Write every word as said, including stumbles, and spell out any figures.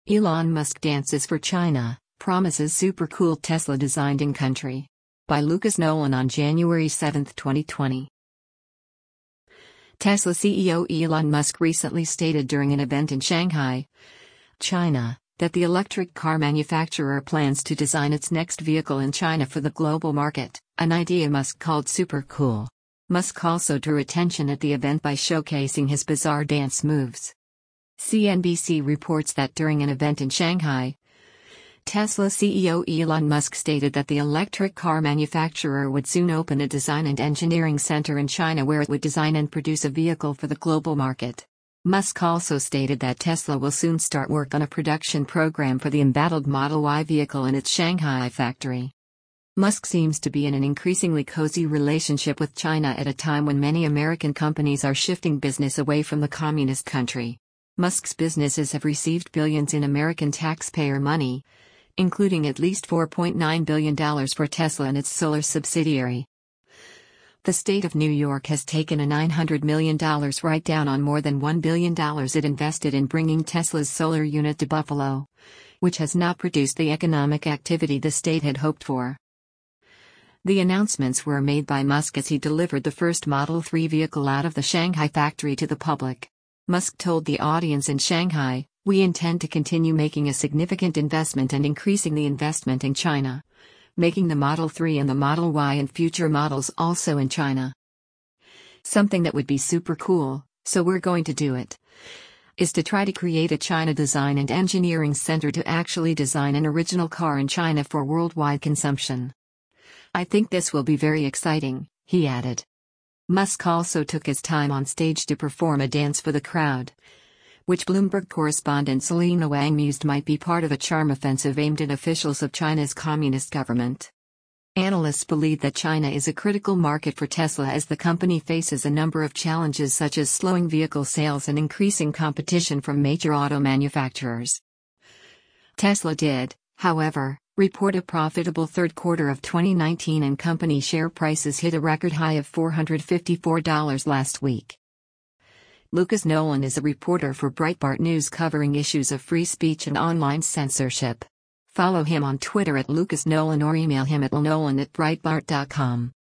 Elon Musk dances for China, promises super cool Tesla designed in country. By Lucas Nolan on January seventh, twenty twenty. Tesla C E O Elon Musk recently stated during an event in Shanghai, China, that the electric car manufacturer plans to design its next vehicle in China for the global market, an idea Musk called super cool. Musk also drew attention at the event by showcasing his bizarre dance moves. C N B C reports that during an event in Shanghai, Tesla C E O Elon Musk stated that the electric car manufacturer would soon open a design and engineering center in China where it would design and produce a vehicle for the global market. Musk also stated that Tesla will soon start work on a production program for the embattled Model Y vehicle in its Shanghai factory. Musk seems to be in an increasingly cozy relationship with China at a time when many American companies are shifting business away from the communist country. Musk's businesses have received billions in American taxpayer money, including at least four point nine billion dollars for Tesla and its solar subsidiary. The state of New York has taken a nine hundred million dollars write-down on more than one billion dollars it invested in bringing Tesla's solar unit to Buffalo, which has not produced the economic activity the state had hoped for. The announcements were made by Musk as he delivered the first Model three vehicle out of the Shanghai factory to the public. Musk told the audience in Shanghai, "We intend to continue making a significant investment and increasing the investment in China, making the Model three and the Model Y and future models also in China. Something that would be super cool, so we're going to do it, is to try to create a China design and engineering center to actually design an original car in China for worldwide consumption. I think this will be very exciting," he added. Musk also took his time on stage to perform a dance for the crowd, which Bloomberg correspondent Selena Wang mused might be part of a charm offensive aimed at officials of China's communist government. Analysts believe that China is a critical market for Tesla as the company faces a number of challenges such as slowing vehicle sales and increasing competition from major auto manufacturers. Tesla did, however, report a profitable third quarter of twenty nineteen and company share prices hit a record high of four hundred fifty-four dollars last week. Lucas Nolan is a reporter for Breitbart News covering issues of free speech and online censorship. Follow him on Twitter at Lucas Nolan or email him at nolan at breitbart dot com.